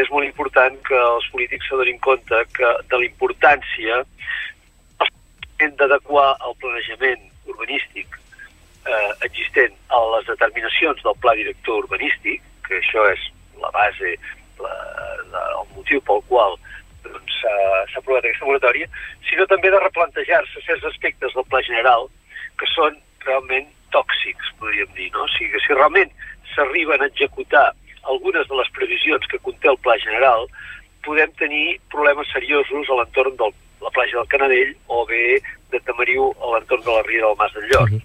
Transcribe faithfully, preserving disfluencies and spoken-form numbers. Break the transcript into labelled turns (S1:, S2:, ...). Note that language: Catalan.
S1: és molt important que els polítics s'adonin compte que de la importància hem d'adequar el planejament urbanístic eh, existent a les determinacions del pla director urbanístic, que això és la base, la, la, el motiu pel qual doncs, s'ha doncs, aprovat aquesta moratòria, sinó també de replantejar-se certs aspectes del pla general que són realment tòxics, podríem dir, no? O sigui que si realment s'arriben a executar algunes de les previsions que conté el pla general, podem tenir problemes seriosos a l'entorn de la platja del Canadell o bé de Tamariu a l'entorn de la ria del Mas d'Enlloc. Uh -huh.